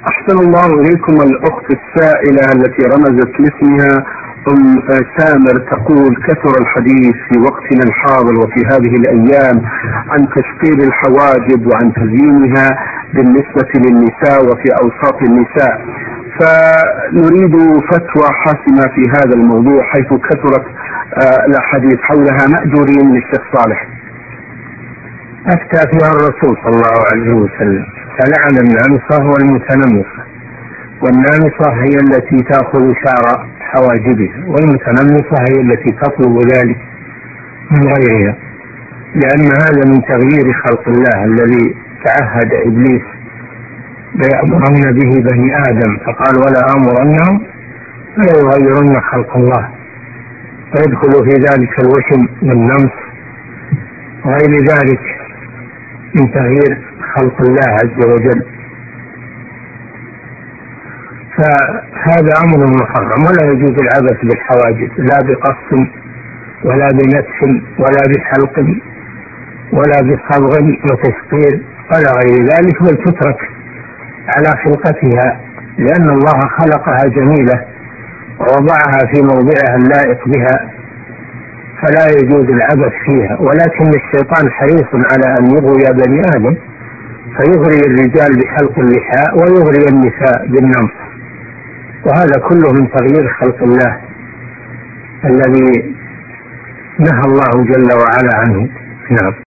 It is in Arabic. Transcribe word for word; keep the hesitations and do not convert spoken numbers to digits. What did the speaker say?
أحسن الله إليكم. الأخت السائلة التي رمزت لاسمها أم سامر تقول: كثر الحديث في وقتنا الحاضر وفي هذه الأيام عن تشقير الحواجب وعن تزيينها بالنسبة للنساء وفي أوساط النساء، فنريد فتوى حاسمة في هذا الموضوع حيث كثرت الأحاديث حولها. مأجورين للشيخ صالح. أفتى فيها الرسول صلى الله عليه وسلم فلعن النامصة والمتنمصة، والنامصة هي التي تأخذ شعر حواجبها، والمتنمصة هي التي تطلب ذلك من غيرها، لأن هذا من تغيير خلق الله الذي تعهد إبليس ليأمرن به بني آدم، فقال: ولا أمرنهم فلا يغيرن خلق الله، ويدخل في ذلك الوشم والنمص وغير ذلك من تغيير خلق الله عز وجل. فهذا أمر محرم، ولا يجوز العبث بالحواجب، لا بقص ولا بنتف ولا بحلق ولا بصبغ وتشقير ولا غير ذلك، بل تترك على خلقتها، لأن الله خلقها جميلة ووضعها في موضعها اللائق بها، فلا يجوز العبث فيها. ولكن الشيطان حريص على أن يغوي بني آدم، فيغري الرجال بحلق اللحاء ويغري النساء بالنمص، وهذا كله من تغيير خلق الله الذي نهى الله جل وعلا عنه. نعم.